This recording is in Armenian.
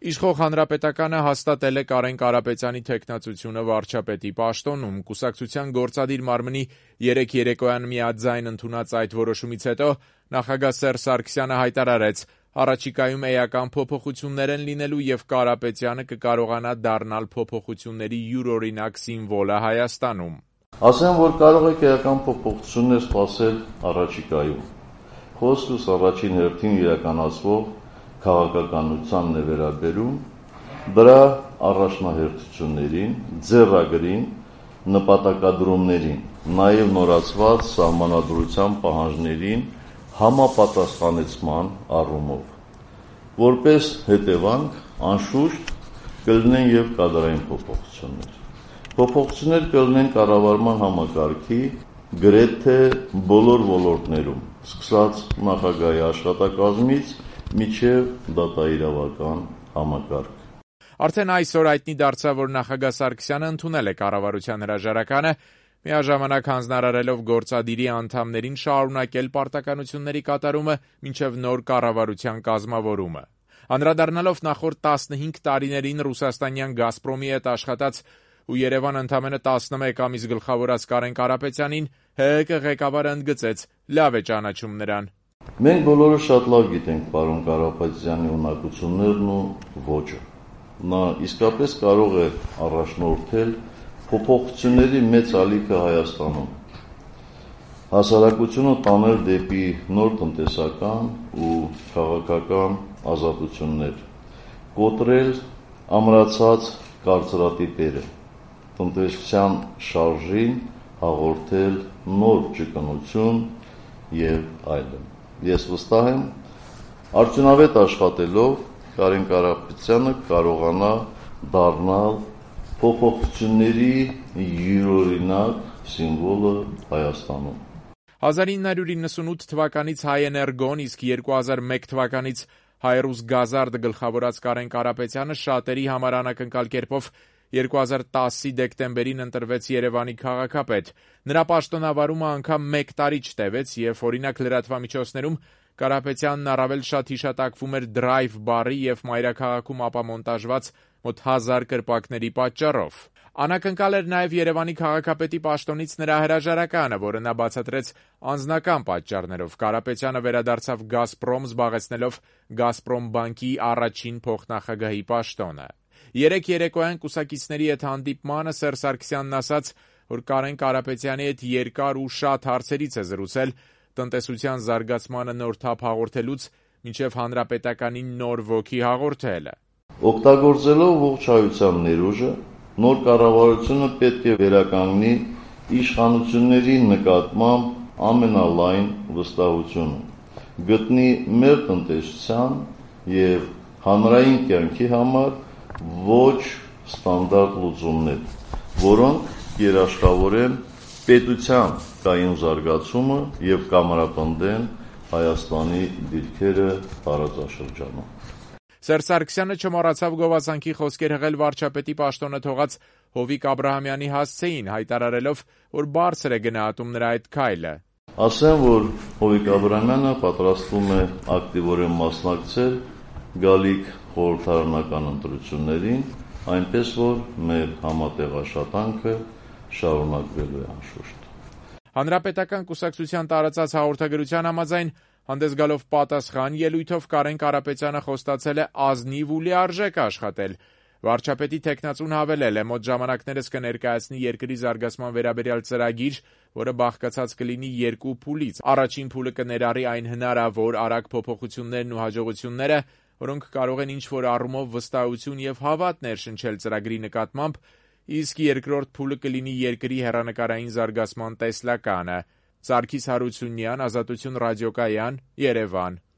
Իշխող հանրապետականը հաստատել է Կարեն Կարապետյանի թեկնածությունը վարչապետի պաշտոնում։ Կուսակցության գործադիր մարմնի 3 երեկոյան միաձայն ընդունած այդ որոշումից հետո նախագահ Սերժ Սարգսյանը հայտարարեց, առաջիկայում էական փոփոխություններ են լինելու եւ Կարապետյանը կկարողանա դառնալ փոփոխությունների յուրօրինակ սիմվոլը Հայաստանում։ Ասեմ, որ կարող եք էական փոփոխություններ սպասել առաջիկայում։ Խոսքս առաջին հերթին իրականացվող քաղաքականությանն է վերաբերում, դրա առաջնահերթություններին, ձեռագրին, նպատակադրումներին, նաև նորացված սահմանադրության պահանջներին համապատասխանեցման առումով։ Որպես հետևանք, անշուշտ կլինեն եւ կադրային փոփոխություններ։ Փոփոխություններ կլինեն կառավարման համակարգի գրեթե բոլոր ոլորտներում, սկսած նախագահի աշխատակազմից մինչև դատաիրավական համակարգ։ Արդեն այսօր հայտնի դարձավ, որ նախագահ Սարգսյանը ընդունել է կառավարության հրաժարականը, միաժամանակ հանձնարարելով գործադիրի անդամներին շարունակել պարտականությունների կատարումը մինչև նոր կառավարության կազմավորումը։ Անդրադառնալով նախորդ 15 տարիներին ռուսաստանյան «Գազպրոմի» հետ աշխատած ու Երևան ընդամենը 11 ամիս գլխավորած Կարեն Կարապետյանին ՀՀԿ ղեկավարը ընդգծեց՝ լավ է ճանաչում նրան։ Մենք բոլորը շատ լավ գիտենք պարոն Կարապետյանի ունակություններն ու ոճը։ Նա իսկապես կարող է առաջնորդել փոփոխությունների մեծ ալիքը Հայաստանում, հասարակությունը տանել դեպի նոր տնտեսական ու քաղաքական ազատություններ, կոտրել ամրացած կարծրատիպերը, տնտեսության շարժին հաղորդել նոր ճկունություն եւ այլն։ Ես վստահ եմ, արդյունավետ աշխատելով Կարեն Կարապետյանը կարողանա դառնալ փոփոխությունների յուրօրինակ սիմվոլը Հայաստանում։ 1998 թվականից Հայէներգոն, իսկ 2001 թվականից Հայրուսգազարդը գլխավորած Կարեն Կարապետյանը շատերի համար անակնկալ կերպով 2010-ի դեկտեմբերին ընտրվեց Երևանի քաղաքապետ։ Նրա պաշտոնավարումը անգամ 1 տարի չտևեց եւ օրինակ լրատվամիջոցներում Կարապետյանն առավել շատ հիշատակվում էր դրայվ բառի եւ մայրաքաղաքում ապամոնտաժված մոտ 1000 կրպակների պատճառով։ Անակնկալ էր նաև Երևանի քաղաքապետի պաշտոնից նրա հրաժարականը, որը նա բացատրեց անձնական պատճառներով։ Կարապետյանը վերադարձավ «Գազպրոմ» զբաղեցնելով «Գազպրոմ» բանկի առաջին փոխնախագահի պաշտոնը։ 3 երեկոյան կուսակիցների հետ հանդիպմանը Սերժ Սարգսյանն ասաց, որ Կարեն Կարապետյանի հետ երկար ու շատ հարցերից է զրուցել տնտեսության զարգացմանը նոր թափ հաղորդելուց մինչև հանրապետականին նոր ոգի հաղորդելը։ Օգտագործելով ողջ հայության ներուժը, նոր կառավարությունը պետք է վերականգնի իշխանությունների նկատմամբ ամենալայն վստահությունը, գտնի մեր տնտեսության եւ հանրային կյանքի համար ոչ ստանդարտ լուծումներ, որոնք երաշխավորեն պետության կայուն զարգացումը եւ կամրապնդեն Հայաստանի դիրքերը տարածաշրջանում։ Սերժ Սարգսյանը չմոռացավ գովազանքի խոսքեր հղել վարչապետի պաշտոնը թողած Հովիկ Աբրահամյանի հասցեին, հայտարարելով, որ բարձր է գնահատում նրա այդ քայլը։ Ասեմ, որ Հովիկ Աբրահամյանը պատրաստվում է ակտիվորեն մասնակցել գալիք խորհրդարանական ընտրություններին, այնպես որ մեր համատեղ աշխատանքը շարունակվելու է անշուշտ։ Հանրապետական կուսակցության տարածած հաղորդագրության համաձայն հանդես գալով պատասխան ելույթով Կարեն Կարապետյանը խոստացել է ազնիվ ու լիարժեք աշխատել։ Վարչապետի թեկնածուն հավելել է, մոտ ժամանակներս կներկայացնի երկրի զարգացման վերաբերյալ ծրագիր, որը բաղկացած կլինի 2 փուլից։ Առաջին փուլը կներառի այն հնարավոր արագ փոփոխություններն ու հաջողությունները, որոնք կարող են ինչ-որ առումով վստահություն եւ հավատ ներշնչել ծրագրի նկատմամբ, իսկ երկրորդ փուլը կլինի երկրի հեռանկարային զարգացման տեսլականը։ Սարգիս Հարությունյան, Ազատություն ռադիոկայան, Երևան։